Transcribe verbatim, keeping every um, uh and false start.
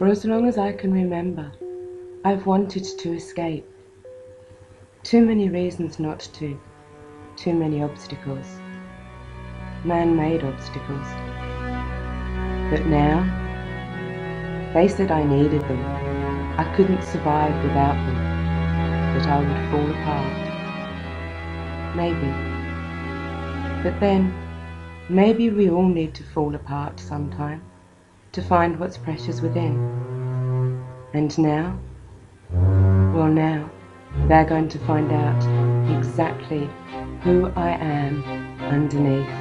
For as long as I can remember, I've wanted to escape. Too many reasons not to, too many obstacles, man-made obstacles. But now, they said I needed them, I couldn't survive without them, that I would fall apart. Maybe. But then, maybe we all need to fall apart sometime to find what's precious within. And now, well now, they're going to find out exactly who I am underneath.